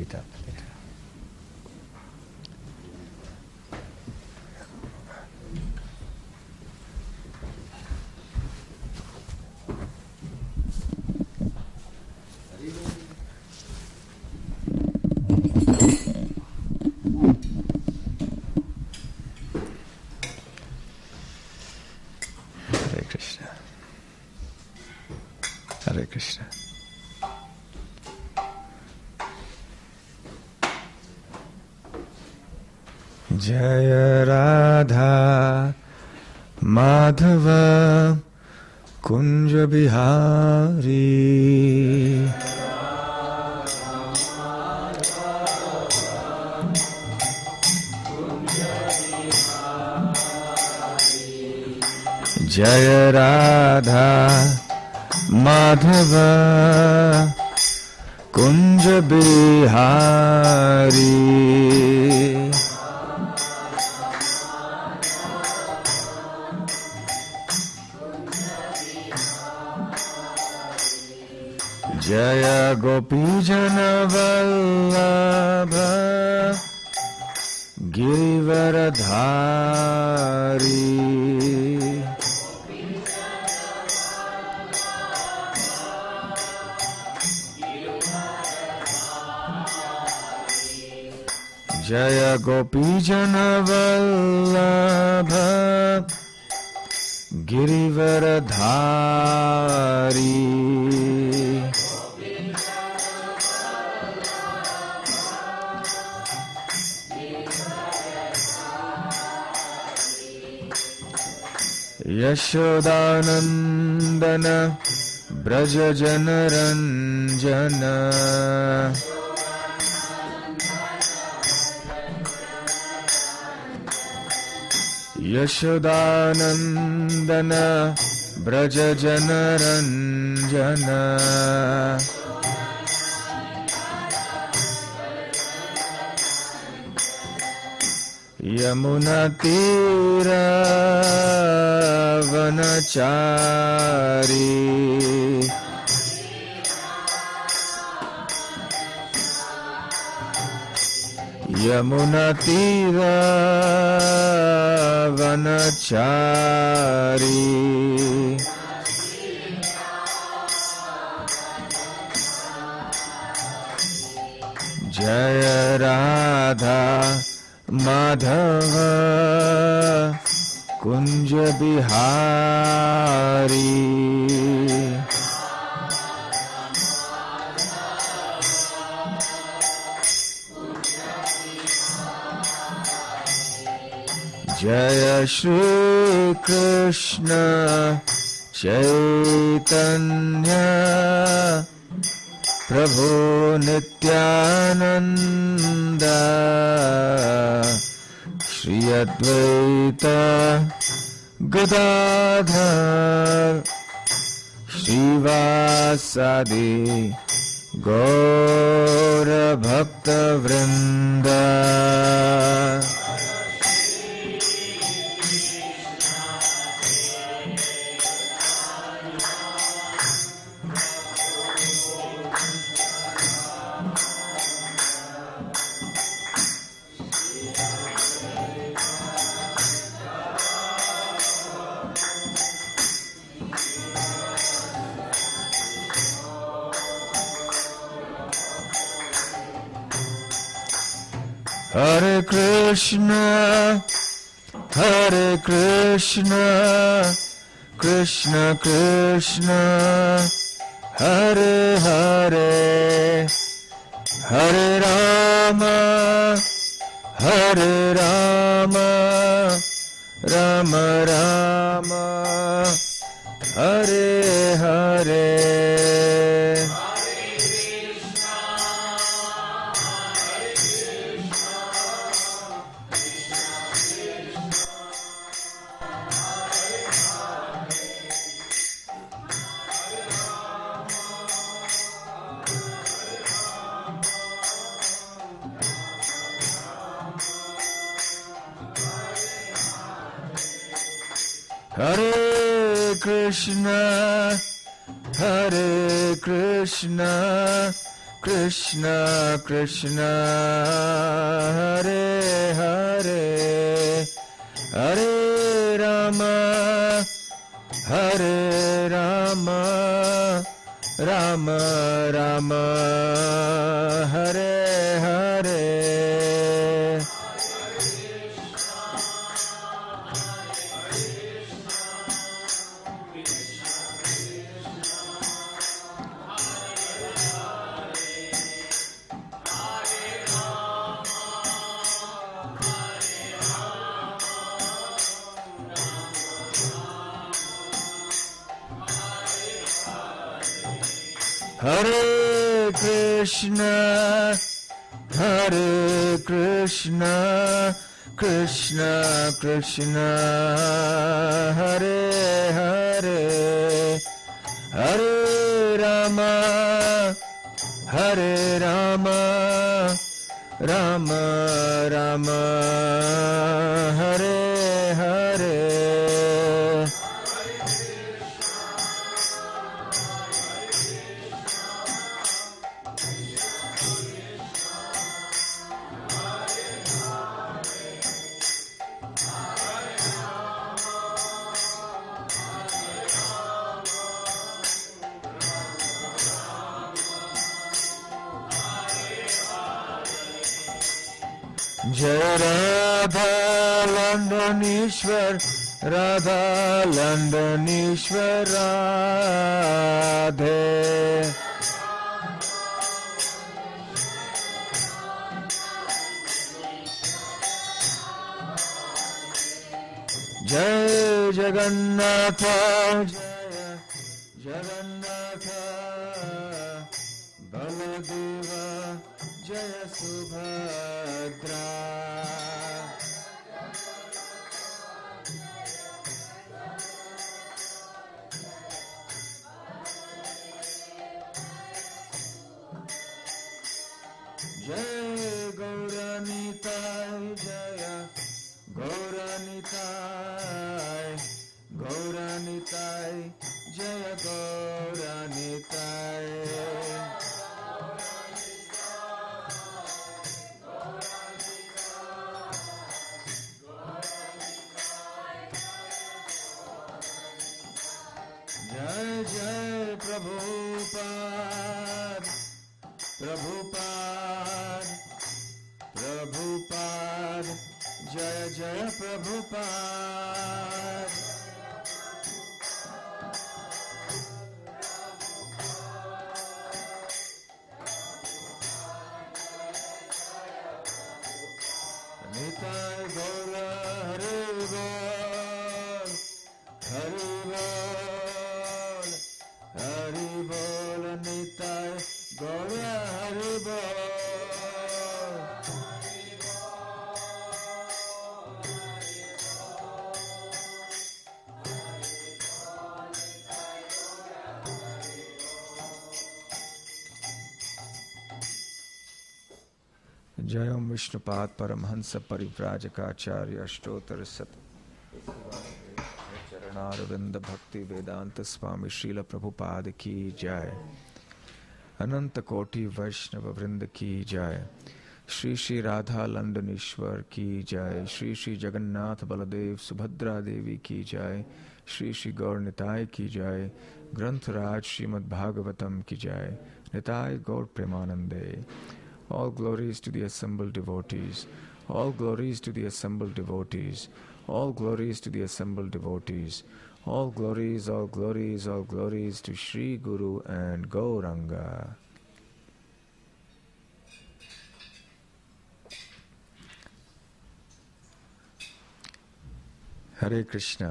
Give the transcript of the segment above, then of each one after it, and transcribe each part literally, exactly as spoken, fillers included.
feet up there. Hare Krishna. Hare Krishna. Jaya Radha Madhava Kunja Bihari. Jaya Radha Madhava Kunja Bihari. Jaya Gopijana Vallabha Girivaradhari. Jaya Gopijana Vallabha Girivaradhari. Yashodanandana Braja Janaranjana. Yashodanandana Braja Janaranjana. Yamuna Tira Vanachari. Yamuna Tira Vanachari. Jaya Radha Madhava Kunja Bihari. Jaya Shri Krishna Chaitanya Prabhu Nityananda Shri Advaita Gadadhar Srivasadi Gaura Bhakta Vrinda. Hare Krishna, Hare Krishna, Krishna Krishna, Hare Hare, Hare Rama, Hare Rama, Rama Rama, Hare Hare. Hare Krishna, Hare Krishna, Krishna Krishna Hare Hare Hare Rama Hare Rama Rama Rama Hare Hare Hare Krishna, Hare Krishna, Krishna Krishna, Hare Hare, Hare Rama, Hare Rama, Rama Rama, Hare Hare. Jai Radha Landanishwar, Radha Landanishwar Radhe. Jai Jagannatha, Jaya Jagannatha, Baladeva, Jaya Subhadra. Jai Gauranitai, Jaya Gauranitai, Gauranitai, Jaya Gauranitai. Jai Jai Prabhupada, Prabhupada, Prabhupada, Jaya Jaya Prabhupada. Nitai Gaura Hari Bol, Hari Bol, Hari Bol, Nitai Gaura Hari Bol. जय ओम विष्णुपाद परमहंस परिव्राजकाचार्य अष्टोत्तर सत चरणारविंद भक्ति वेदांत स्वामी श्रील प्रभुपाद की जय। अनंत कोटि वैष्णव वृंद की जय। श्री श्री राधा लंडनेश्वर की जय। श्री श्री जगन्नाथ बलदेव सुभद्रा देवी की जय। श्री श्री गौर निताय की जय। ग्रंथराज श्रीमद् भागवतम की जय। निताय गौर प्रेमानंदे। All glories to the assembled devotees. All glories to the assembled devotees. All glories to the assembled devotees. All glories, all glories, all glories to Sri Guru and Gauranga. Hare Krishna.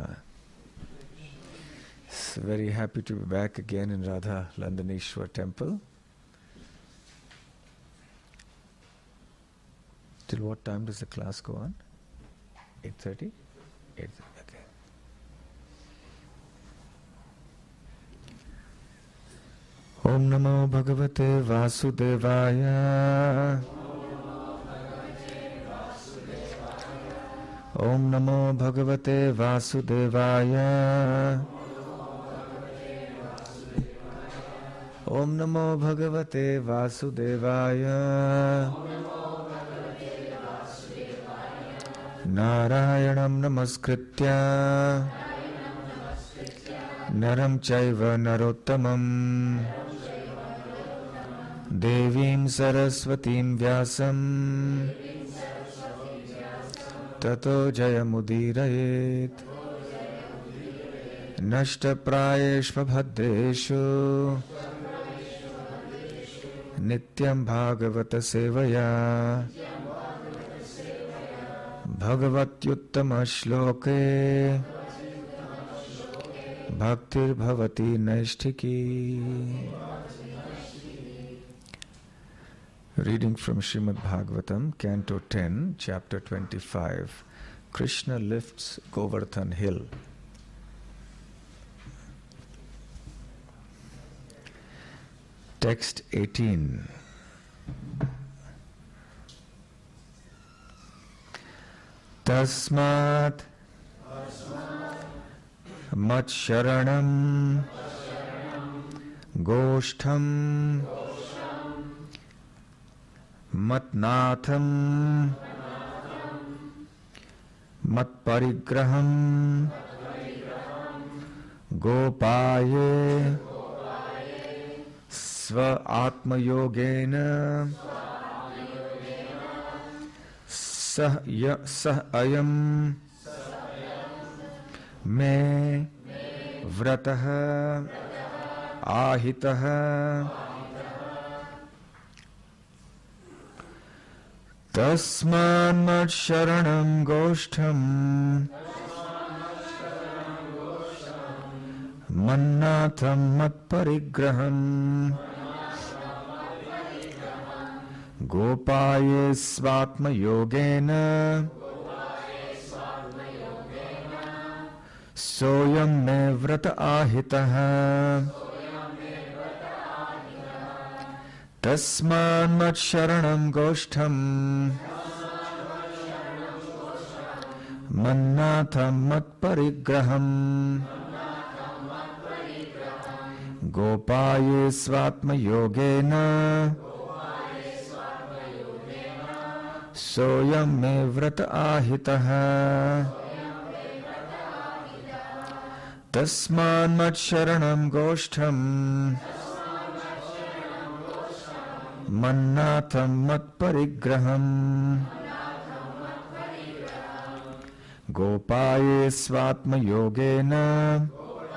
So very happy to be back again in Radha Landaneshwar temple. Till what time does the class go on? eight thirty? eight thirty, okay. Om Namo Bhagavate Vasudevaya. Om Namo Bhagavate Vasudevaya. ओम नमो भगवते वासुदेवाय नारायणं नमस्कृत्य नरं चैव नरोत्तमं देवीं सरस्वतीं व्यासं ततो जयमुदीरयेत्। नष्टप्रायेषु भद्रेषु नित्यं भागवत सेवया भगवत्युत्तम श्लोके भक्तिर्भवति नैष्ठिकी। Reading from Srimad Bhagavatam, Canto ten, Chapter twenty-five. Krishna lifts Govardhan hill. Text eighteen. Tasmat mat sharanam goshtham matnatham mat parigraham gopaye sva atmayogena sah ya sah ayam me vratah ahitah tasman mat sharanam goshtham mannatham mat parigraham gopaye svatma yogena soyam me vrata ahitah tasman mat sharanam goshtham mannatham mat parigraham gopaye svatma yogena soyam me vrata ahitah tasman mat sharanam goshtham mannatham mat parigraham gopaye svatma yogena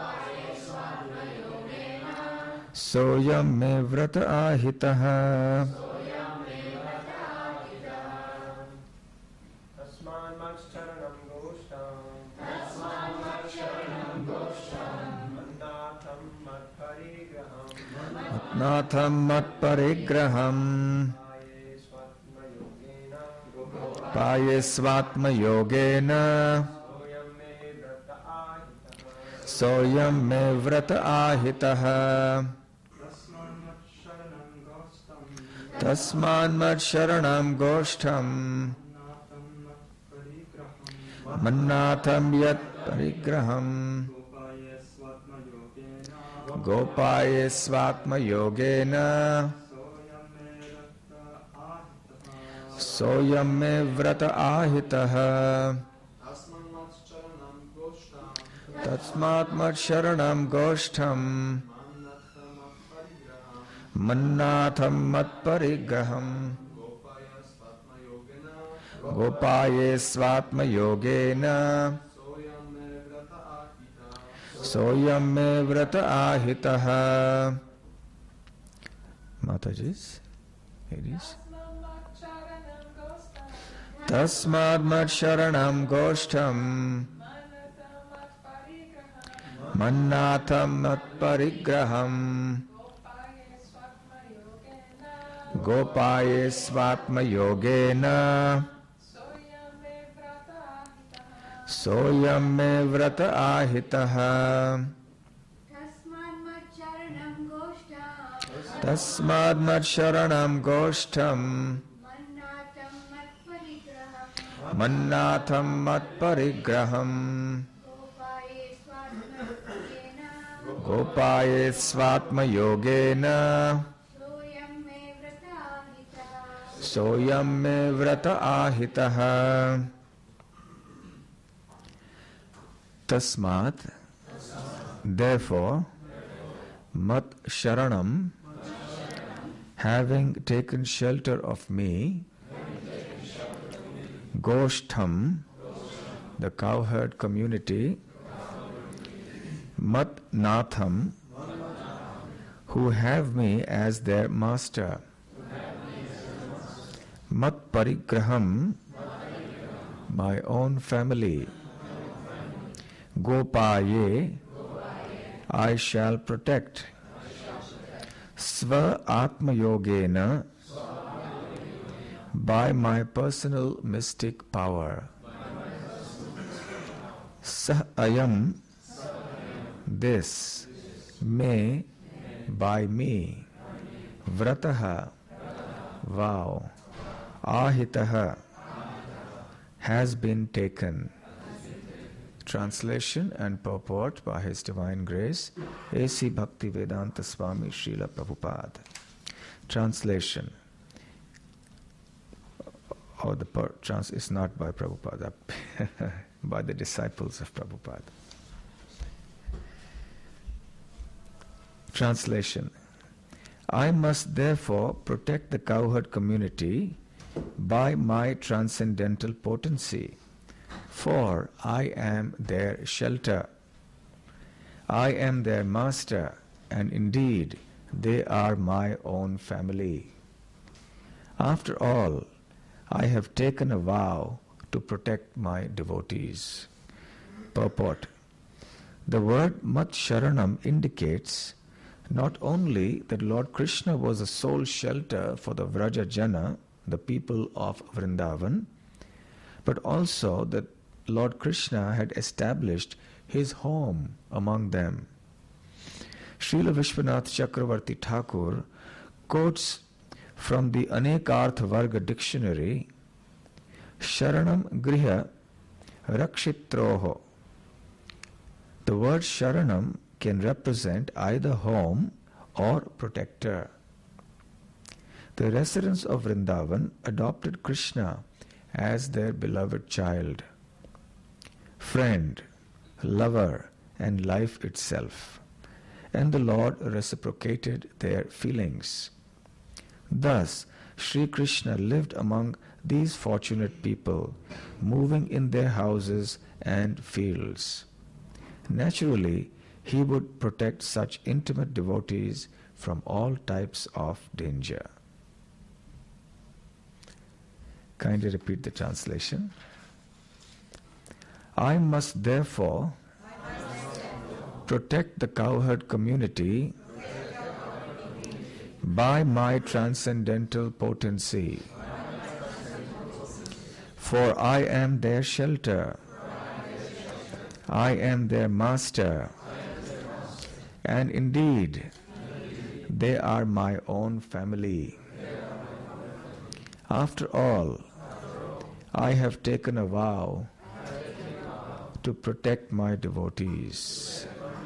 soyam me vrata ahitah natham mat parigraham paye svatma yogena soyam me vrata ahitah tasman mat sharanam goshtham mannatham yat parigraham gopaye svatma yogena soyam me vrata ahitah tasmat mat sharanam goshtham mannatham mat parigraham gopaye svatma yogena soyam me vrata ahitah. Matajis, ladies. Tasmad mat sharanam goshtham mannatham mat parigraham gopaye svatma yogena soyam me vrata ahitah tasmad mat sharanam goshtham mannatham mat parigraham Gopaye Svatma Yogena Soyam me vrata ahitaha. Tasmat, therefore, mat sharanam, having taken shelter of me, Goshtham, the cowherd community, mat natham, who have me as their master, mat parigraham, my own family, Gopaye, I shall protect, Sva Atma Yogena, by my personal mystic power. Sah ayam, this, me, by me, vrataha, vow, ahitaha, has been taken. Translation and purport by His Divine Grace, A C Bhaktivedanta Swami Srila Prabhupada. Translation. Or the per, trans is not by Prabhupada, by the disciples of Prabhupada. Translation. I must therefore protect the cowherd community by my transcendental potency, for I am their shelter. I am their master, and indeed they are my own family. After all, I have taken a vow to protect my devotees. Purport. The word Mat Sharanam indicates not only that Lord Krishna was a sole shelter for the Vraja Jana, the people of Vrindavan, but also that Lord Krishna had established his home among them. Srila Vishwanath Chakravarti Thakur quotes from the Anekartha Varga dictionary, Sharanam Griha Rakshitroho. The word Sharanam can represent either home or protector. The residents of Vrindavan adopted Krishna as their beloved child, friend, lover, and life itself, and the Lord reciprocated their feelings. Thus, Sri Krishna lived among these fortunate people, moving in their houses and fields. Naturally, he would protect such intimate devotees from all types of danger. Kindly repeat the translation. I must therefore protect the cowherd community by my transcendental potency, for I am their shelter, I am their master, and indeed they are my own family. After all, I have taken a vow to protect my devotees.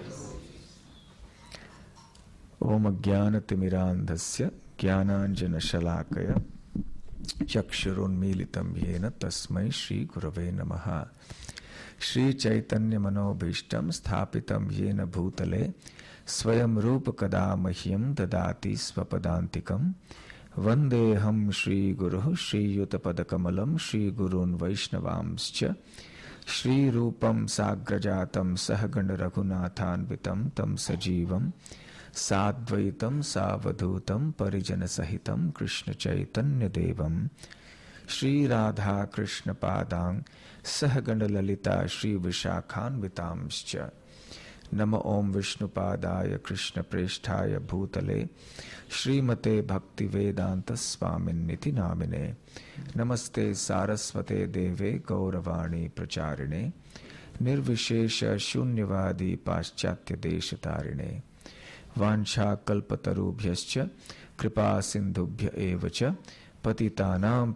Om Jnanatimirandhasya Jnananjana Shalakaya Chakshurunmilitam Yena Tasmai Shri Gurave Namaha. Shri Chaitanya Manobhishtam Sthapitam Yena Bhutale Swayam Rupa Kada Mahyam Dadati Svapadantikam Vandeham Shri Guru Shri Yutapadakamalam Shri Gurun Vaishnavamscha Shri Rupam Sagrajatam Sahaganda Raghunathanvitam Tam Sajivam Sadvaitam Savadhutam Parijana Sahitam Krishna Chaitanya Devam Shri Radha Krishna Padang Sahaganda Lalita Shri Vishakhanvitamscha Nama Om Vishnu Padaya Krishna Presthaya Bhutale Srimate Bhakti Vedanta Swamin Niti Namine Namaste Saraswate Deve Gauravani Pracharine Nirvishesha Shunyavadi Paschatya Deshatarine Vancha Kalpatarubhyascha Kripa Sindhubhya Evacha Patitanam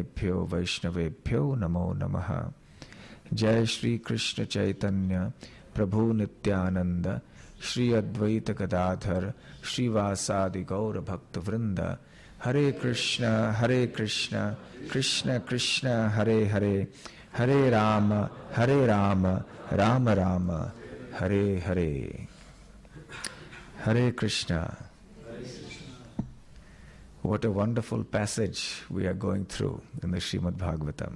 Pavanebhyo Vaishnavebhyo Namo Namaha. Jai Shri Krishna Chaitanya Prabhu Nityananda, Shri Advaita Gadadhar, Shri Vasadi Gaura Bhakta Vrinda, Hare Krishna, Hare Krishna, Krishna Krishna, Hare Hare, Hare Rama, Hare Rama, Rama Rama, Hare Hare. Hare Krishna. What a wonderful passage we are going through in the Srimad Bhagavatam.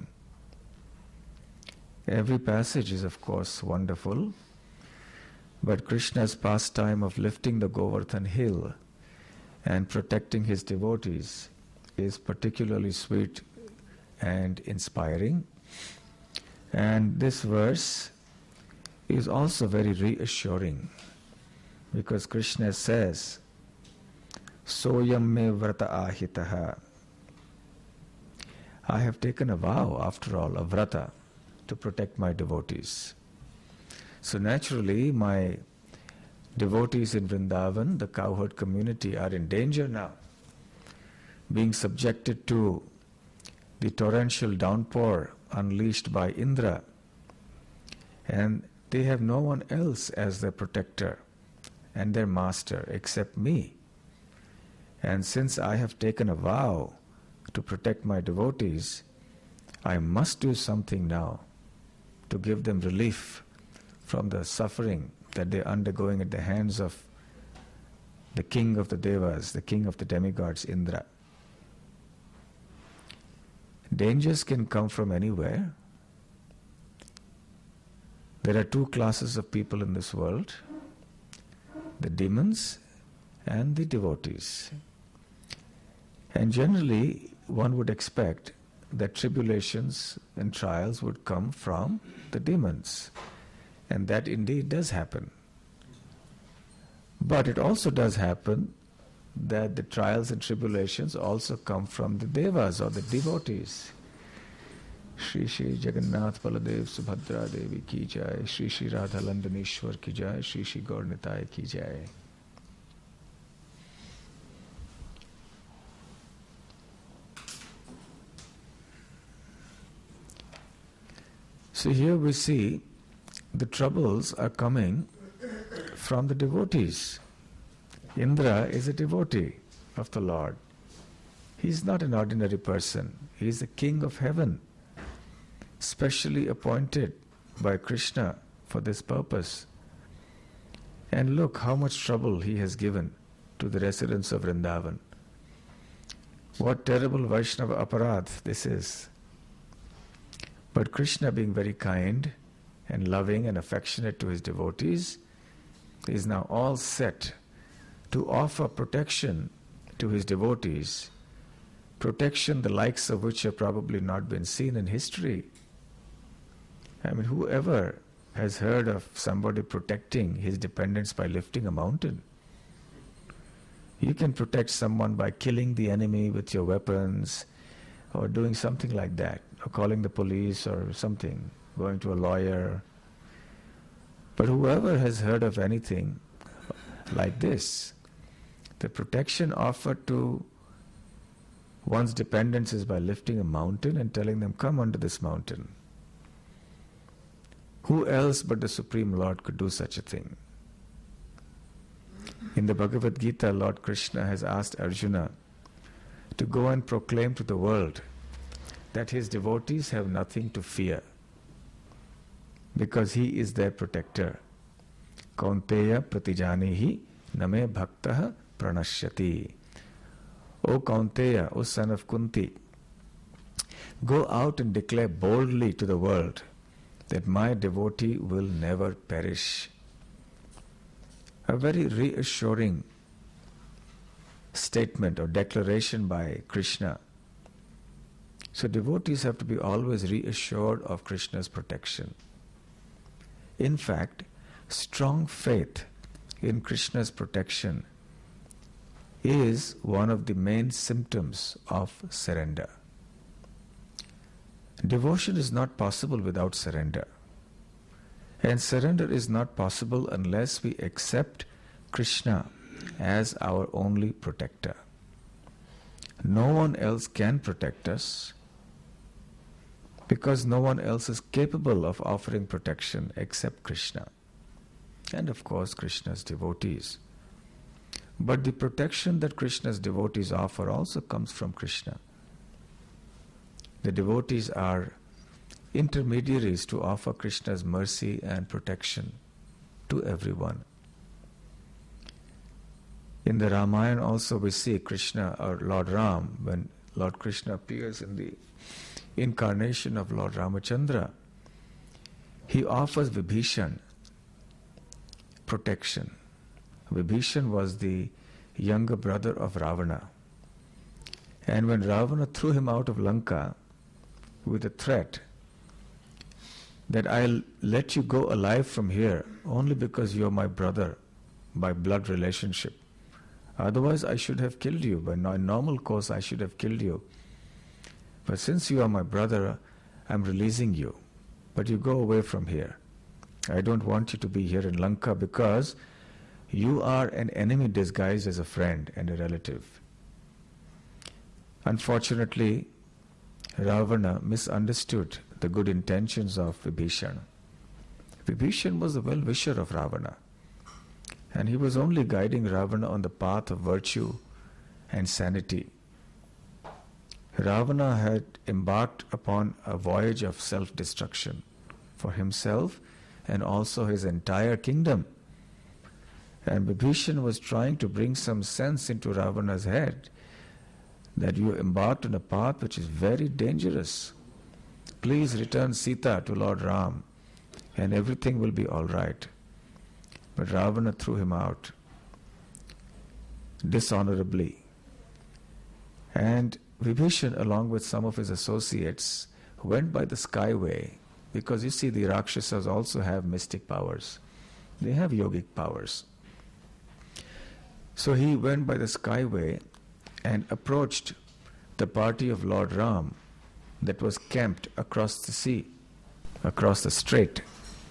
Every passage is of course wonderful, but Krishna's pastime of lifting the Govardhan hill and protecting his devotees is particularly sweet and inspiring. And this verse is also very reassuring, because Krishna says, Soyam me vrata ahitaha. I have taken a vow, after all, a vrata, to protect my devotees. So naturally, my devotees in Vrindavan, the cowherd community, are in danger now, being subjected to the torrential downpour unleashed by Indra, and they have no one else as their protector and their master except me. And since I have taken a vow to protect my devotees, I must do something now to give them relief from the suffering that they are undergoing at the hands of the king of the Devas, the king of the demigods, Indra. Dangers can come from anywhere. There are two classes of people in this world, the demons and the devotees. And generally, one would expect that tribulations and trials would come from the demons. And that indeed does happen. But it also does happen that the trials and tribulations also come from the devas or the devotees. Shri Shri Jagannath Baladev Subhadra Devi ki jai, Shri Shri Radha Landanishwar ki jai, Shri Shri Gaur Nitai ki jai. So here we see the troubles are coming from the devotees. Indra is a devotee of the Lord. He is not an ordinary person. He is the king of heaven, specially appointed by Krishna for this purpose. And look how much trouble he has given to the residents of Vrindavan. What terrible Vaishnava aparadh this is. But Krishna, being very kind and loving and affectionate to his devotees, is now all set to offer protection to his devotees, protection the likes of which have probably not been seen in history. I mean, whoever has heard of somebody protecting his dependents by lifting a mountain? You can protect someone by killing the enemy with your weapons, or doing something like that, or calling the police or something, going to a lawyer. But whoever has heard of anything like this, the protection offered to one's dependents is by lifting a mountain and telling them, come under this mountain. Who else but the Supreme Lord could do such a thing? In the Bhagavad Gita, Lord Krishna has asked Arjuna to go and proclaim to the world that his devotees have nothing to fear, because he is their protector. Kaunteya pratijanihi name bhaktaha pranashyati. O Kaunteya, O son of Kunti, go out and declare boldly to the world that my devotee will never perish. A very reassuring statement or declaration by Krishna. So devotees have to be always reassured of Krishna's protection. In fact, strong faith in Krishna's protection is one of the main symptoms of surrender. Devotion is not possible without surrender. And surrender is not possible unless we accept Krishna as our only protector. No one else can protect us, because no one else is capable of offering protection except Krishna. and of course Krishna's devotees. But the protection that Krishna's devotees offer also comes from Krishna. The devotees are intermediaries to offer Krishna's mercy and protection to everyone. In the Ramayana also we see Krishna, or Lord Ram, when Lord Krishna appears in the incarnation of Lord Ramachandra, he offers Vibhishan protection. Vibhishan was the younger brother of Ravana. And when Ravana threw him out of Lanka with a threat that I'll let you go alive from here only because you're my brother by blood relationship. Otherwise I should have killed you. By normal course I should have killed you. But since you are my brother, I'm releasing you. But you go away from here. I don't want you to be here in Lanka because you are an enemy disguised as a friend and a relative. Unfortunately, Ravana misunderstood the good intentions of Vibhishan. Vibhishan was the well-wisher of Ravana, and he was only guiding Ravana on the path of virtue and sanity. Ravana had embarked upon a voyage of self-destruction for himself and also his entire kingdom. And Vibhishan was trying to bring some sense into Ravana's head that you embarked on a path which is very dangerous. Please return Sita to Lord Ram and everything will be all right. But Ravana threw him out dishonorably. And Vibhishan, along with some of his associates, went by the skyway, because you see the Rakshasas also have mystic powers. They have yogic powers. So he went by the skyway and approached the party of Lord Ram that was camped across the sea, across the strait.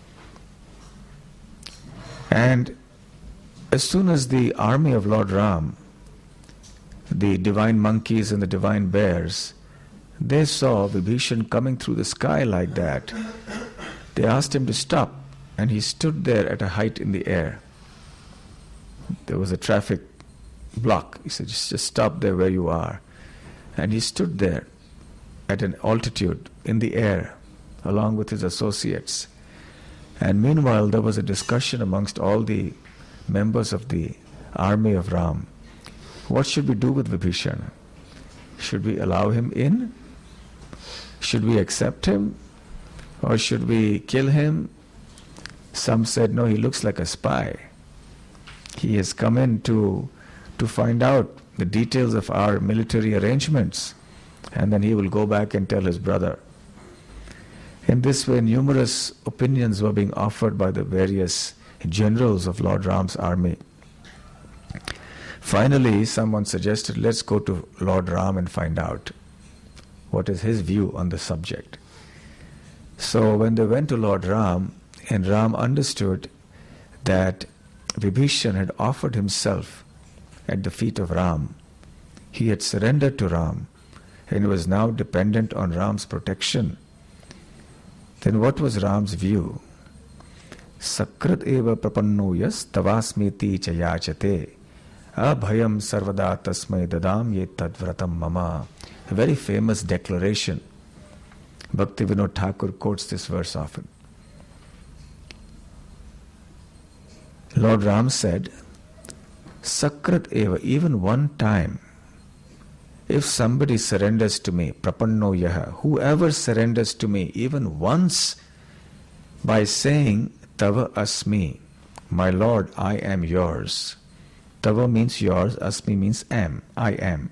And as soon as the army of Lord Ram, the divine monkeys and the divine bears, they saw Vibhishan coming through the sky like that, they asked him to stop, and he stood there at a height in the air. There was a traffic block. He said, just, just stop there where you are. And he stood there at an altitude in the air along with his associates. And meanwhile there was a discussion amongst all the members of the army of Ram. What should we do with Vibhishan? Should we allow him in? Should we accept him? Or should we kill him? Some said, no, he looks like a spy. He has come in to, to find out the details of our military arrangements, and then he will go back and tell his brother. In this way, numerous opinions were being offered by the various generals of Lord Ram's army. Finally, someone suggested, let's go to Lord Ram and find out what is his view on the subject. So when they went to Lord Ram, and Ram understood that Vibhishan had offered himself at the feet of Ram, he had surrendered to Ram and was now dependent on Ram's protection, then what was Ram's view? Sakrat eva prapannoyas tavasmeti chayachate abhayam sarvada tasmai dadam ye tadvratam mama. A very famous declaration. Bhaktivinoda Thakur quotes this verse often. Lord Ram said, Sakrat eva, even one time, if somebody surrenders to me, prapanno yaha, whoever surrenders to me even once by saying, Tava asmi, my Lord, I am yours. Tava means yours, asmi means am, I am.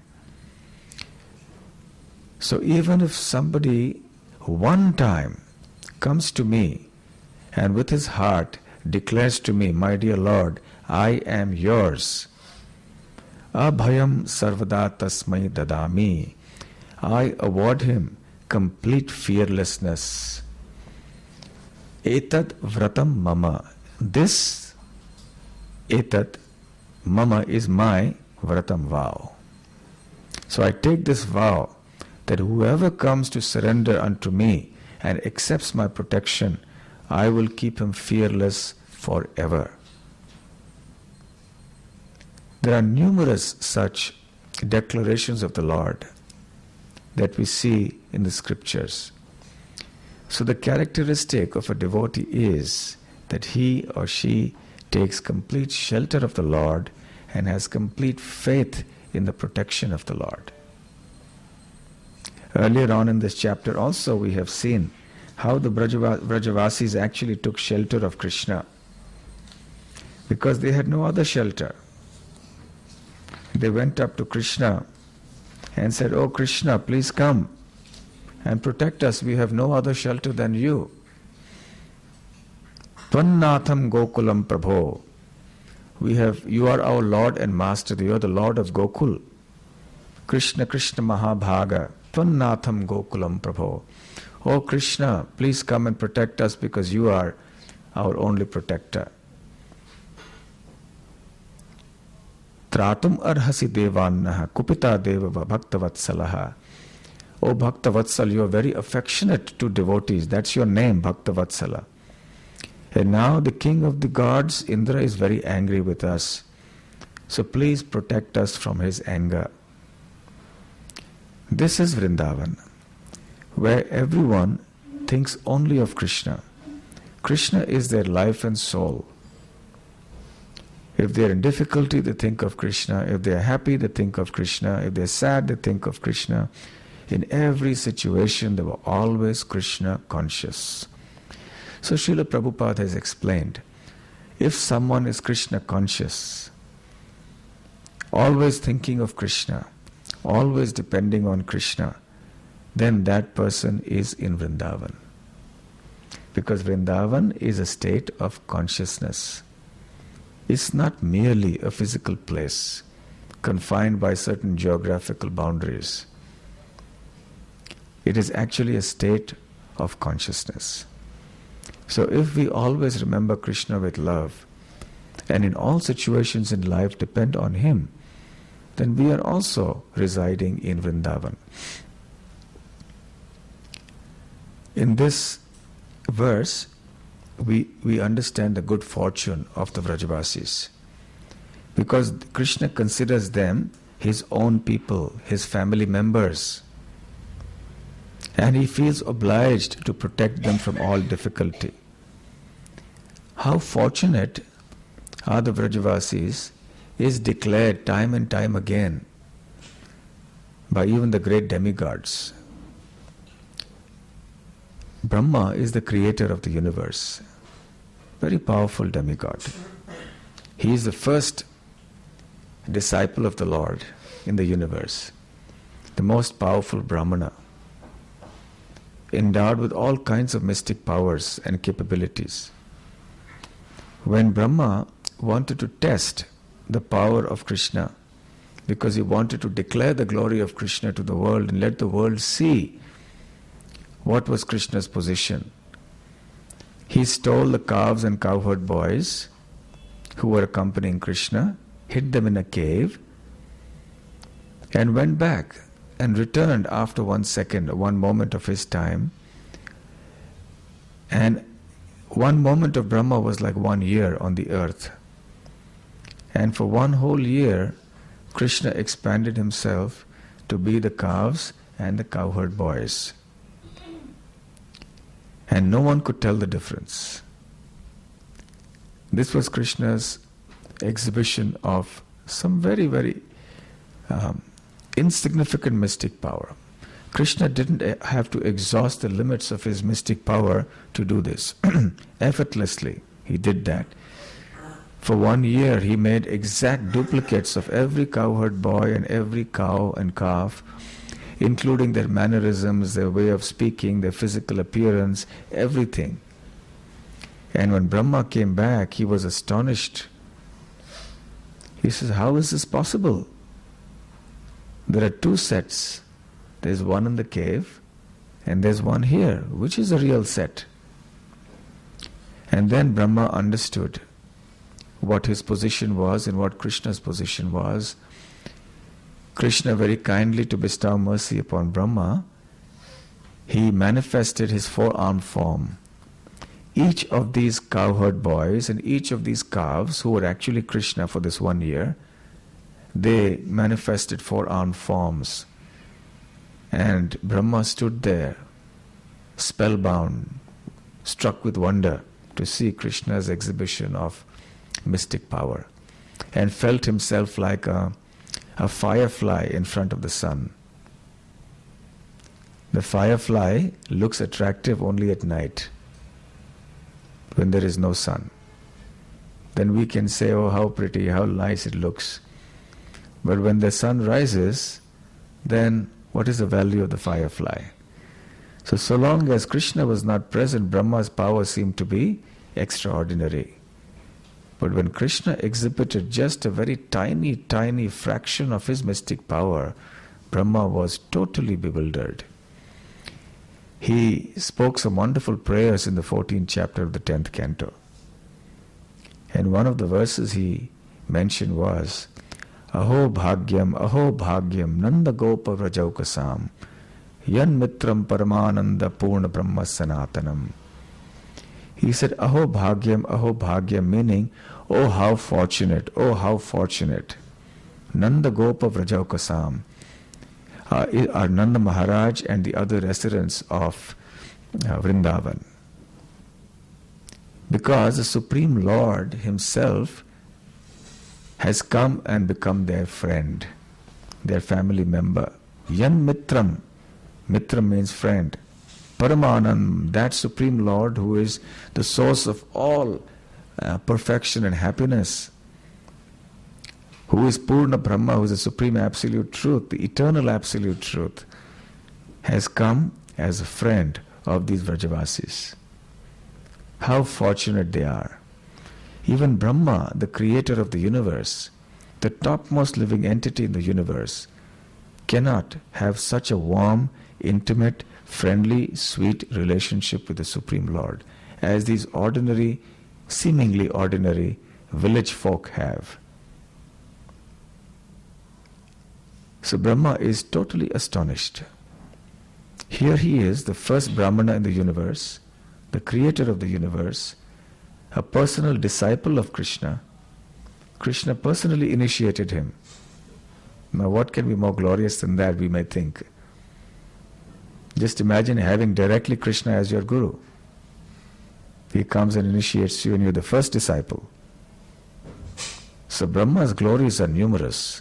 So even if somebody one time comes to me and with his heart declares to me, my dear Lord, I am yours, abhayam sarvada tasmai dadami, I award him complete fearlessness. Etad vratam mama, this etad mama is my vratam vow. So I take this vow that whoever comes to surrender unto me and accepts my protection, I will keep him fearless forever. There are numerous such declarations of the Lord that we see in the scriptures. So the characteristic of a devotee is that he or she takes complete shelter of the Lord and has complete faith in the protection of the Lord. Earlier on in this chapter also we have seen how the Brajava- Brajavasis actually took shelter of Krishna because they had no other shelter. They went up to Krishna and said, "Oh Krishna, please come and protect us. We have no other shelter than you. Tvannatham Gokulam Prabho. We have, you are our Lord and Master. You are the Lord of Gokul. Krishna Krishna Mahabhaga. Tvannatham Gokulam Prabho. Oh Krishna, please come and protect us because you are our only protector. Tratum arhasi devannaha kupita deva bhaktavatsalaha. Oh Bhaktavatsal, you are very affectionate to devotees. That's your name, Bhaktavatsala. And now the king of the gods, Indra, is very angry with us. So please protect us from his anger." This is Vrindavan, where everyone thinks only of Krishna. Krishna is their life and soul. If they are in difficulty, they think of Krishna. If they are happy, they think of Krishna. If they are sad, they think of Krishna. In every situation, they were always Krishna conscious. So Srila Prabhupada has explained, if someone is Krishna conscious, always thinking of Krishna, always depending on Krishna, then that person is in Vrindavan. Because Vrindavan is a state of consciousness. It's not merely a physical place confined by certain geographical boundaries. It is actually a state of consciousness. So if we always remember Krishna with love and in all situations in life depend on Him, then we are also residing in Vrindavan. In this verse, we, we understand the good fortune of the Vrajavasis, because Krishna considers them His own people, His family members, and He feels obliged to protect them from all difficulty. How fortunate are the Vrajavasis is declared time and time again by even the great demigods. Brahma is the creator of the universe, very powerful demigod. He is the first disciple of the Lord in the universe, the most powerful Brahmana, endowed with all kinds of mystic powers and capabilities. When Brahma wanted to test the power of Krishna, because he wanted to declare the glory of Krishna to the world and let the world see what was Krishna's position, he stole the calves and cowherd boys who were accompanying Krishna, hid them in a cave, and went back and returned after one second, one moment of his time. And one moment of Brahma was like one year on the earth. And for one whole year, Krishna expanded himself to be the calves and the cowherd boys. And no one could tell the difference. This was Krishna's exhibition of some very, very um, insignificant mystic power. Krishna didn't have to exhaust the limits of his mystic power to do this. Effortlessly, he did that. For one year, he made exact duplicates of every cowherd boy and every cow and calf, including their mannerisms, their way of speaking, their physical appearance, everything. And when Brahma came back, he was astonished. He says, "How is this possible? There are two sets. There's one in the cave and there's one here. Which is the real set?" And then Brahma understood what his position was and what Krishna's position was. Krishna, very kindly to bestow mercy upon Brahma, he manifested his four-armed form each of these cowherd boys and each of these calves, who were actually Krishna for this one year, they manifested four-armed forms. And Brahma stood there, spellbound, struck with wonder to see Krishna's exhibition of mystic power, and felt himself like a, a firefly in front of the sun. The firefly looks attractive only at night, when there is no sun. Then we can say, oh, how pretty, how nice it looks. But when the sun rises, then what is the value of the firefly? So, so long as Krishna was not present, Brahma's power seemed to be extraordinary. But when Krishna exhibited just a very tiny, tiny fraction of his mystic power, Brahma was totally bewildered. He spoke some wonderful prayers in the fourteenth chapter of the tenth canto. And one of the verses he mentioned was, Aho bhagyam, aho bhagyam, nanda gopa vrajaukasam, yan mitram paramananda purna brahma sanatanam. He said, Aho bhagyam, aho bhagyam, meaning, oh how fortunate, oh how fortunate. Nanda gopa vrajaukasam. Uh, are Nanda Maharaj and the other residents of uh, Vrindavan. Because the Supreme Lord himself has come and become their friend, their family member. Yan Mitram, Mitram means friend. Paramanam, that Supreme Lord who is the source of all uh, perfection and happiness, who is Purna Brahma, who is the Supreme Absolute Truth, the Eternal Absolute Truth, has come as a friend of these Vrajavasis. How fortunate they are. Even Brahma, the creator of the universe, the topmost living entity in the universe, cannot have such a warm, intimate, friendly, sweet relationship with the Supreme Lord as these ordinary, seemingly ordinary village folk have. So Brahma is totally astonished. Here he is, the first Brahmana in the universe, the creator of the universe, a personal disciple of Krishna. Krishna personally initiated him. Now what can be more glorious than that, we may think. Just imagine having directly Krishna as your guru. He comes and initiates you and you're the first disciple. So Brahma's glories are numerous.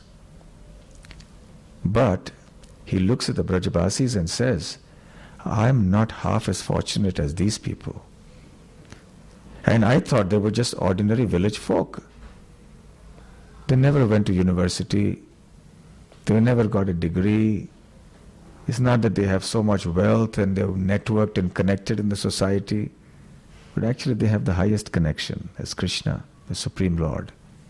But he looks at the Brajavasis and says, I am not half as fortunate as these people. And I thought they were just ordinary village folk. They never went to university. They never got a degree. It's not that they have so much wealth and they're networked and connected in the society, but actually they have the highest connection as Krishna, the Supreme Lord.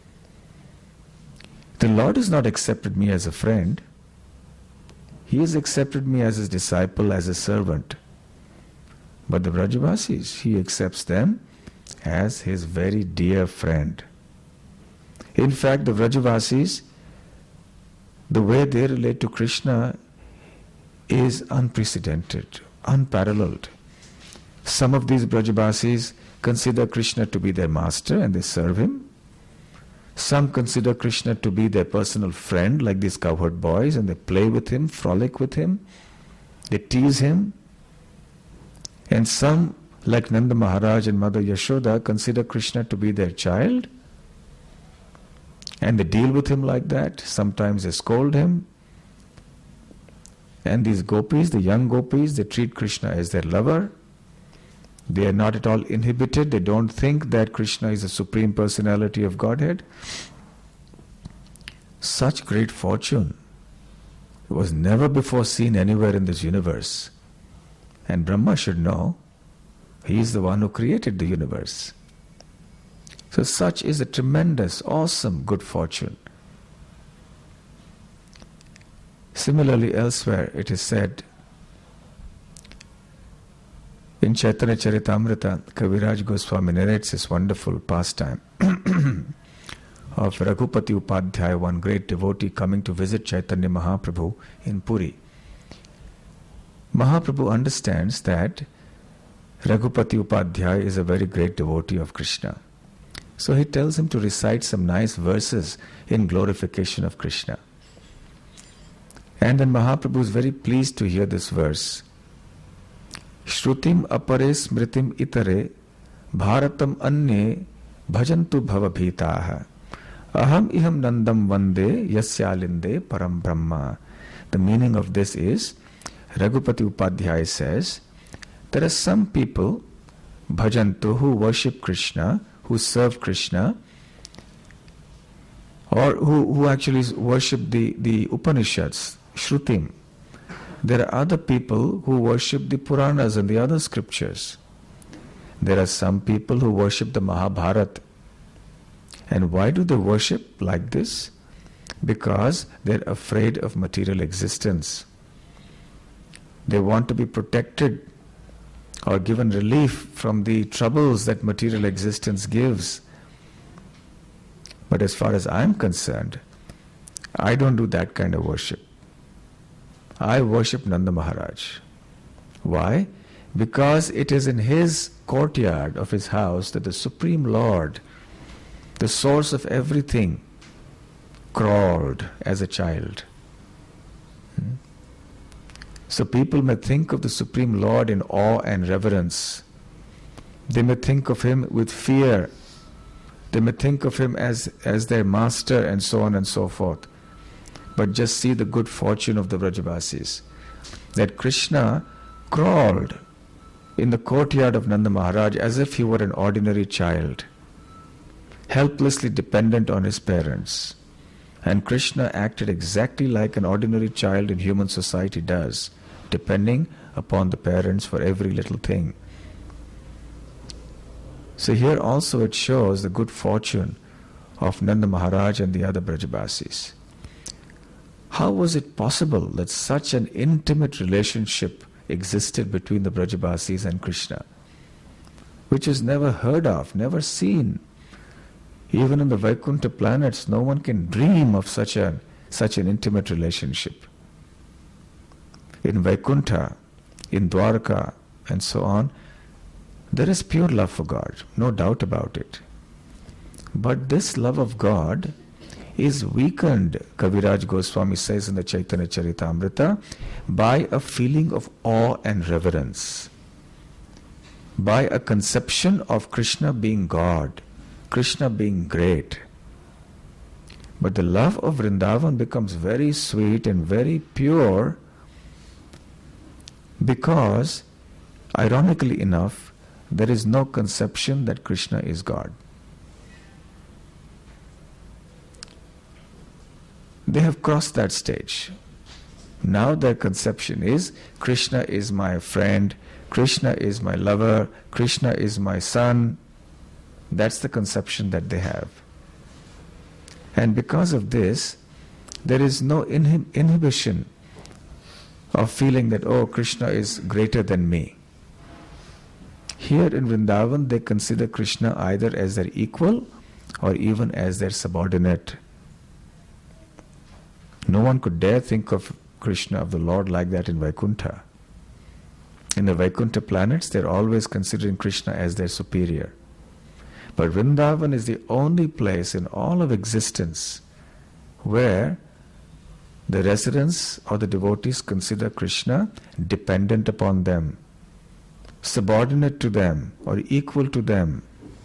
The Lord has not accepted me as a friend. He has accepted me as his disciple, as a servant. But the Vrajavasis, he accepts them as his very dear friend. In fact, the Vrajavasis, the way they relate to Krishna is unprecedented, unparalleled. Some of these Brajavasis consider Krishna to be their master and they serve him. Some consider Krishna to be their personal friend, like these cowherd boys, and they play with him, frolic with him, they tease him. And some, like Nanda Maharaj and Mother Yashoda, consider Krishna to be their child, and they deal with him like that. Sometimes they scold him. And these gopis, the young gopis, they treat Krishna as their lover. They are not at all inhibited. They don't think that Krishna is the Supreme Personality of Godhead. Such great fortune was never before seen anywhere in this universe. And Brahma should know. He is the one who created the universe. So such is a tremendous, awesome good fortune. Similarly, elsewhere it is said, in Chaitanya Charitamrita, Kaviraj Goswami narrates this wonderful pastime of Raghupati Upadhyaya, one great devotee coming to visit Chaitanya Mahaprabhu in Puri. Mahaprabhu understands that Raghupati Upadhyay is a very great devotee of Krishna. So he tells him to recite some nice verses in glorification of Krishna. And then Mahaprabhu is very pleased to hear this verse. Shrutim apare smritim itare bharatam anye bhajantu bhavabhitaha aham iham nandam vande yasyalinde param brahma. The meaning of this is, Raghupati Upadhyay says, there are some people, bhajantu, who worship Krishna, who serve Krishna, or who, who actually worship the, the Upanishads, Shrutim. There are other people who worship the Puranas and the other scriptures. There are some people who worship the Mahabharata. And why do they worship like this? Because they're afraid of material existence. They want to be protected or given relief from the troubles that material existence gives. But as far as I'm concerned, I don't do that kind of worship. I worship Nanda Maharaj. Why? Because it is in his courtyard of his house that the Supreme Lord, the source of everything, crawled as a child. Hmm? So people may think of the Supreme Lord in awe and reverence. They may think of him with fear. They may think of him as, as their master and so on and so forth. But just see the good fortune of the Vrajavasis, that Krishna crawled in the courtyard of Nanda Maharaj as if he were an ordinary child, helplessly dependent on his parents. And Krishna acted exactly like an ordinary child in human society does, depending upon the parents for every little thing. So here also it shows the good fortune of Nanda Maharaj and the other Brajavasis. How was it possible that such an intimate relationship existed between the Brajavasis and Krishna, which is never heard of, never seen? Even in the Vaikuntha planets, no one can dream of such a such an intimate relationship. In Vaikuntha, in Dwarka, and so on, there is pure love for God, no doubt about it. But this love of God is weakened, Kaviraj Goswami says in the Chaitanya Charitamrita, by a feeling of awe and reverence, by a conception of Krishna being God, Krishna being great. But the love of Vrindavan becomes very sweet and very pure because, ironically enough, there is no conception that Krishna is God. They have crossed that stage. Now their conception is, Krishna is my friend, Krishna is my lover, Krishna is my son. That's the conception that they have. And because of this, there is no inhib- inhibition of feeling that, oh, Krishna is greater than me. Here in Vrindavan, they consider Krishna either as their equal or even as their subordinate. No one could dare think of Krishna, of the Lord, like that in Vaikuntha. In the Vaikuntha planets, they're always considering Krishna as their superior. But Vrindavan is the only place in all of existence where the residents or the devotees consider Krishna dependent upon them, subordinate to them, or equal to them.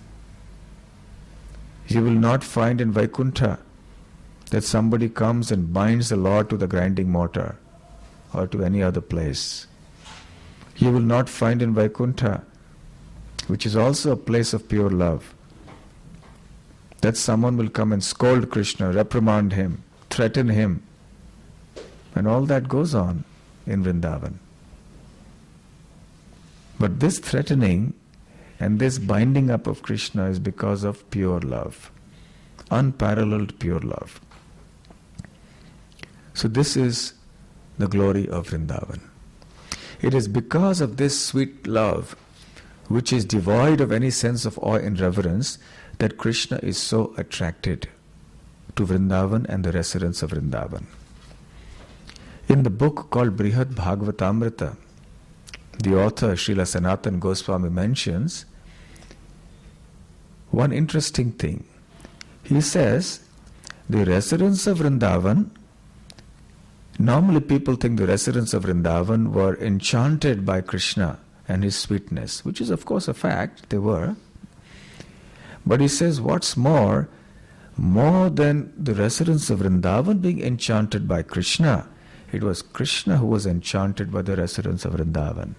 You will not find in Vaikuntha that somebody comes and binds the Lord to the grinding mortar or to any other place. You will not find in Vaikuntha, which is also a place of pure love, that someone will come and scold Krishna, reprimand him, threaten him, and all that goes on in Vrindavan. But this threatening and this binding up of Krishna is because of pure love, unparalleled pure love. So this is the glory of Vrindavan. It is because of this sweet love, which is devoid of any sense of awe and reverence, that Krishna is so attracted to Vrindavan and the residents of Vrindavan. In the book called Brihad Bhagavatamrita, the author Srila Sanatana Goswami mentions one interesting thing. He says, the residents of Vrindavan, normally people think the residents of Vrindavan were enchanted by Krishna and his sweetness, which is of course a fact, they were. But he says, what's more, more than the residents of Vrindavan being enchanted by Krishna, it was Krishna who was enchanted by the residents of Vrindavan.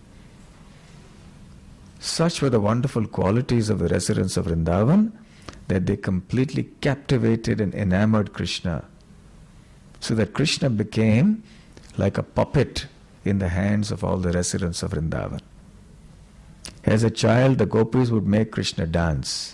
Such were the wonderful qualities of the residents of Vrindavan that they completely captivated and enamored Krishna, so that Krishna became like a puppet in the hands of all the residents of Vrindavan. As a child, the gopis would make Krishna dance.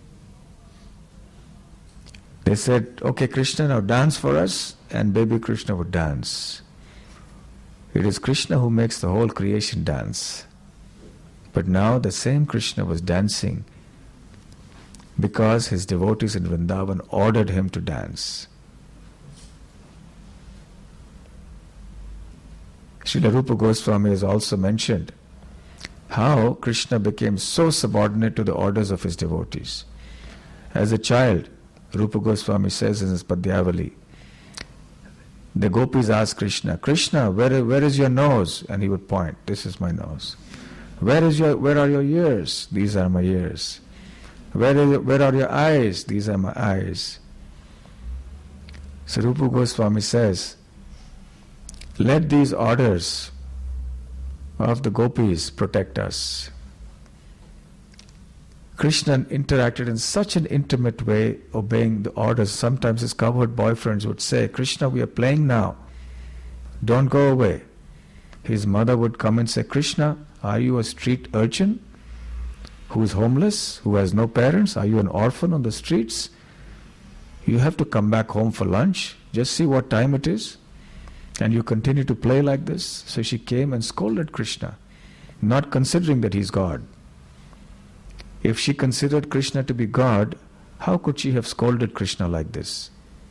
They said, okay, Krishna, now dance for us, and baby Krishna would dance. It is Krishna who makes the whole creation dance. But now the same Krishna was dancing because his devotees in Vrindavan ordered him to dance. Srila Rupa Goswami has also mentioned how Krishna became so subordinate to the orders of his devotees. As a child, Rupa Goswami says in his Padyavali, the gopis asked Krishna, Krishna, where, where is your nose? And he would point, this is my nose. Where is your? Where are your ears? These are my ears. Where, is, where are your eyes? These are my eyes. So Rupa Goswami says, let these orders of the gopis protect us. Krishna interacted in such an intimate way, obeying the orders. Sometimes his cowherd boyfriends would say, Krishna, we are playing now. Don't go away. His mother would come and say, Krishna, are you a street urchin who is homeless, who has no parents? Are you an orphan on the streets? You have to come back home for lunch. Just see what time it is. And you continue to play like this. So she came and scolded Krishna, not considering that he's God. If she considered Krishna to be God, how could she have scolded Krishna like this?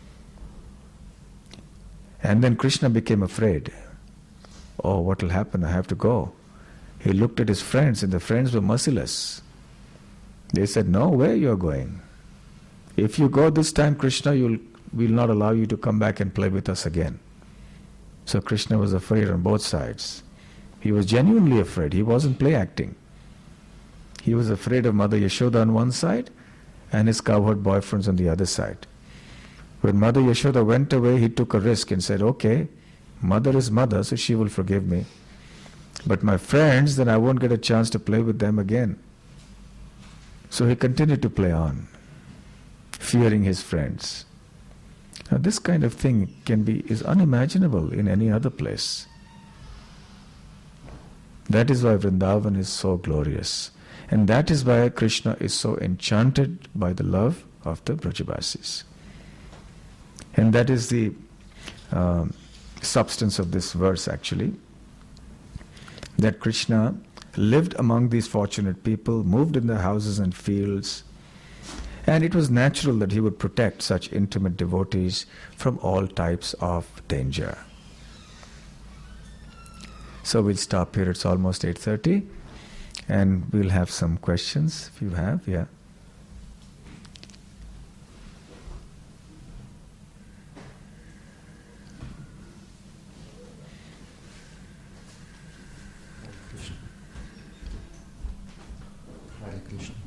And then Krishna became afraid. Oh, what will happen? I have to go. He looked at his friends, and the friends were merciless. They said, no, where you are going? If you go this time, Krishna, you'll, we'll not allow you to come back and play with us again. So Krishna was afraid on both sides. He was genuinely afraid. He wasn't play acting. He was afraid of Mother Yashoda on one side and his cowherd boyfriends on the other side. When Mother Yashoda went away, he took a risk and said, okay, Mother is Mother, so she will forgive me. But my friends, then I won't get a chance to play with them again. So he continued to play on, fearing his friends. Now this kind of thing can be, is unimaginable in any other place. That is why Vrindavan is so glorious. And that is why Krishna is so enchanted by the love of the Brajavasis. And that is the uh, substance of this verse actually. That Krishna lived among these fortunate people, moved in their houses and fields, and it was natural that he would protect such intimate devotees from all types of danger. So we'll stop here, it's almost eight thirty, and we'll have some questions if you have, yeah. Hare Krishna.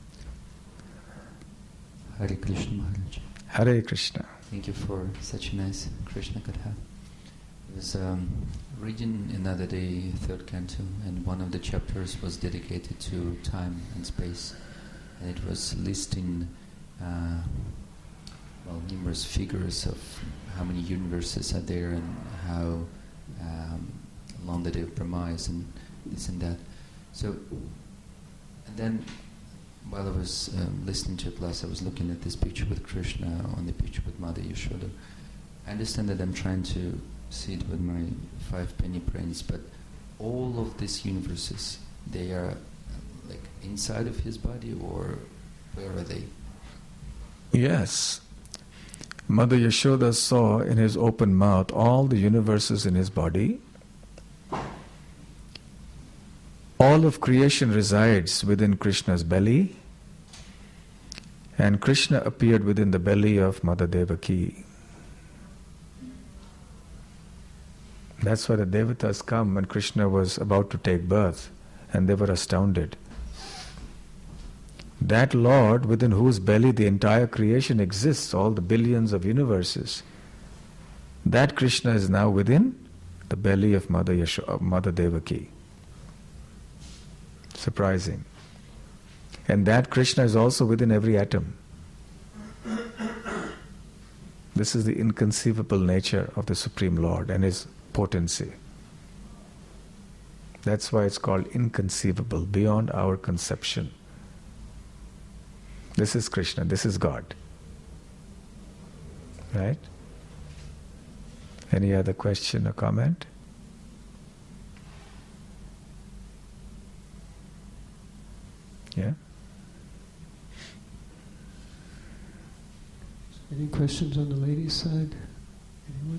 Hare Krishna Maharaj. Hare Krishna. Thank you for such a nice Krishna Katha. I was um, reading another day, third canto, and one of the chapters was dedicated to time and space, and it was listing uh, well, numerous figures of how many universes are there and how um, long the day of Brahma is and this and that. So, and then while I was um, listening to a class, I was looking at this picture with Krishna on the picture with Mother Yashoda. I understand that I'm trying to see it with my five penny brains, but all of these universes, they are uh, like inside of his body, or where are they? Yes. Mother Yashoda saw in his open mouth all the universes in his body, all of creation resides within Krishna's belly, and Krishna appeared within the belly of Mother Devaki. That's why the Devatas come when Krishna was about to take birth, and they were astounded. That Lord within whose belly the entire creation exists, all the billions of universes, that Krishna is now within the belly of Mother Yasho- of Mother Devaki. Surprising. And that Krishna is also within every atom. This is the inconceivable nature of the Supreme Lord and His potency. That's why it's called inconceivable, beyond our conception. This is Krishna, this is God. Right? Any other question or comment? Yeah? Any questions on the ladies' side? Anyone?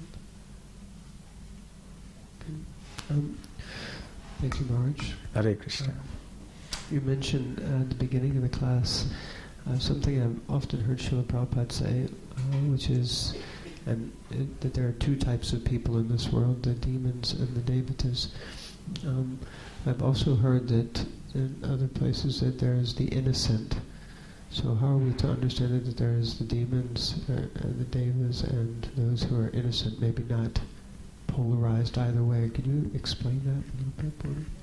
Okay. Um, thank you, Maharaj. Hare Krishna. Uh, you mentioned uh, at the beginning of the class uh, something I've often heard Srila Prabhupada say, uh, which is and it, that there are two types of people in this world, the demons and the devatas. Um, I've also heard that in other places that there is the innocent. So how are we to understand it, that there is the demons uh, and the devas and those who are innocent, maybe not polarized either way? Could you explain that a little bit for me?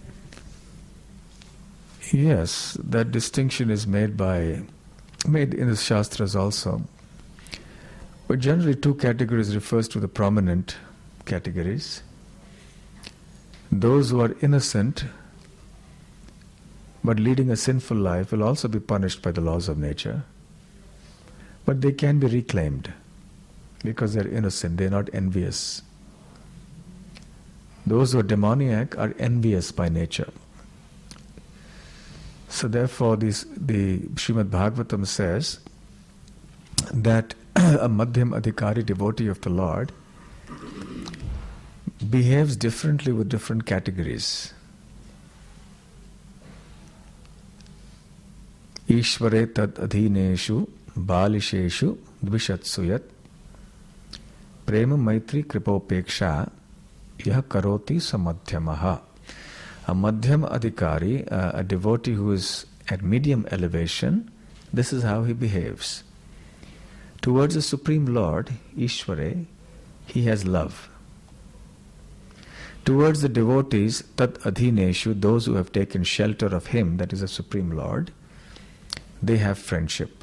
Yes, that distinction is made by made in the Shastras also. But generally two categories refers to the prominent categories. Those who are innocent but leading a sinful life will also be punished by the laws of nature. But they can be reclaimed because they're innocent, they're not envious. Those who are demoniac are envious by nature. So therefore this, the Srimad Bhagavatam says that a Madhyam Adhikari devotee of the Lord behaves differently with different categories. Ishvare tad adhineshu balisheshu dvishatsuyat prema maitri kripopeksha yah karoti samadhyamaha. A madhyam adhikari, uh, a devotee who is at medium elevation, this is how he behaves. Towards the Supreme Lord, Ishvare, he has love. Towards the devotees, tat adhineshu, those who have taken shelter of him, that is the Supreme Lord, they have friendship.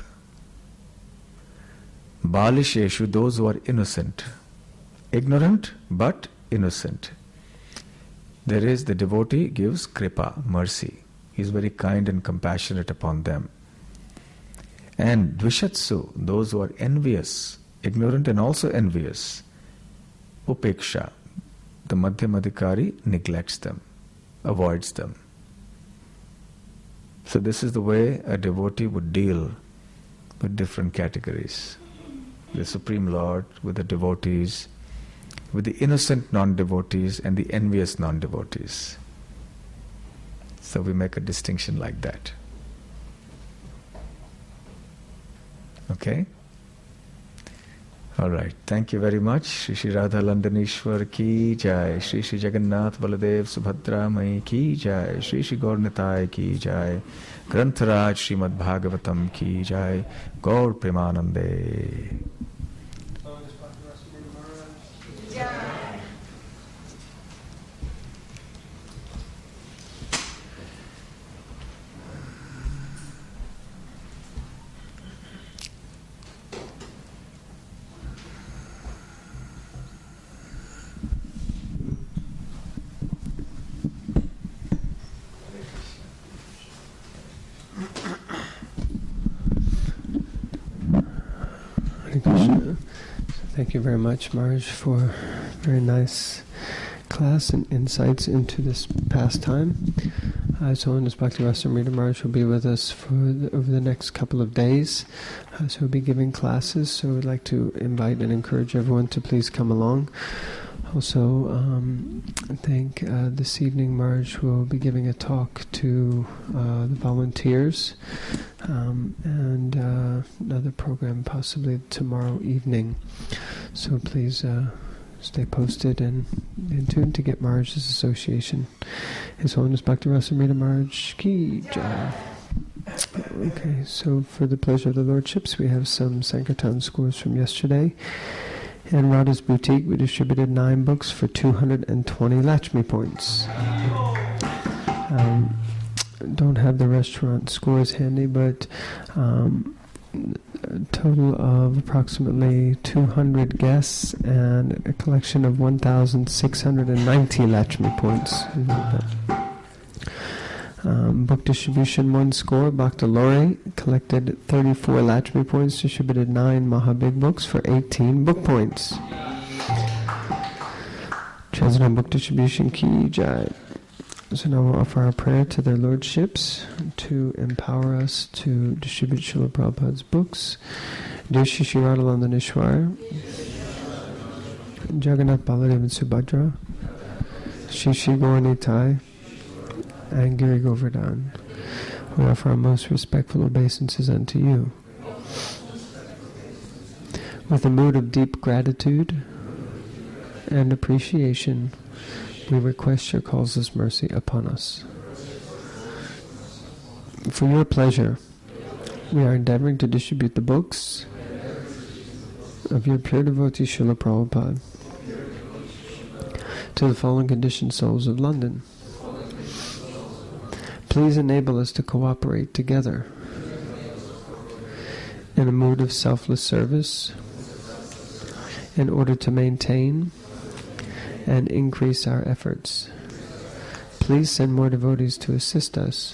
Balisheshu, those who are innocent. Ignorant, but innocent. There is, the devotee gives kripa, mercy. He is very kind and compassionate upon them. And dvishatsu, those who are envious, ignorant and also envious. Upeksha, the Madhyam Adhikari neglects them, avoids them. So this is the way a devotee would deal with different categories. The Supreme Lord, with the devotees, with the innocent non-devotees and the envious non-devotees. So we make a distinction like that. Okay? Alright, thank you very much. Shri Shri Radha Landanishwar ki jai. Shri Shri Jagannath Baladev Subhadra Mai ki jai. Shri Shri Gaur Nitai ki jai. Grantharaj Srimad Bhagavatam ki jai. Gaur Premanande. Thank you very much, Maharaj, for a very nice class and insights into this pastime. Uh, so, His Bhakti Rasamrita Maharaj will be with us for the, over the next couple of days. Uh, so, he'll be giving classes. So, we'd like to invite and encourage everyone to please come along. Also, um, I think uh, this evening Marge will be giving a talk to uh, the volunteers, um, and uh, another program possibly tomorrow evening. So please uh, stay posted and in tune to get Marge's association. His Holiness Bhakti Rasamrita Marge Ki Jai. Okay, so for the pleasure of the Lordships, we have some Sankirtan scores from yesterday. In Radha's Boutique, we distributed nine books for two hundred twenty Lakshmi points. Um, don't have the restaurant scores handy, but um, a total of approximately two hundred guests and a collection of one thousand six hundred ninety Lakshmi points. Um, book distribution, one score. Bhakta Lore collected thirty-four Lakshmi points, distributed nine Mahabig books for eighteen book points. Transcendental book distribution, Ki Jai. So now we'll offer our prayer to their lordships to empower us to distribute Srila Prabhupada's books. Dear Shri Shri Radhalanda Nishwar, Jagannath Baladev and Subhadra, Shri Shri Gauranitai, and Giri Govardhan, we offer our most respectful obeisances unto you. With a mood of deep gratitude and appreciation, we request your causeless mercy upon us. For your pleasure, we are endeavoring to distribute the books of your pure devotee Srila Prabhupada to the fallen conditioned souls of London. Please enable us to cooperate together in a mood of selfless service in order to maintain and increase our efforts. Please send more devotees to assist us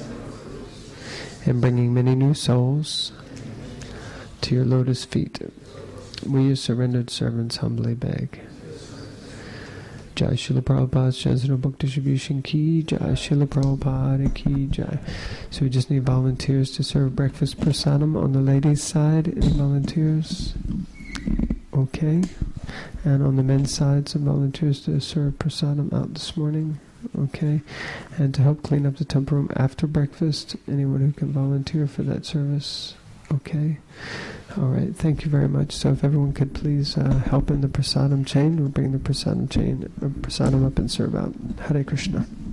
in bringing many new souls to your lotus feet. We, your surrendered servants, humbly beg. Jai Srila Prabhupada's Transcendental Book Distribution Ki Jai, Srila Prabhupada Ki Jai. So we just need volunteers to serve breakfast prasadam on the ladies' side. Any volunteers? Okay. And on the men's side, some volunteers to serve prasadam out this morning. Okay. And to help clean up the temple room after breakfast, anyone who can volunteer for that service. Okay. All right. Thank you very much. So if everyone could please uh, help in the prasadam chain, we'll bring the prasadam chain, uh, prasadam up and serve out. Hare Krishna.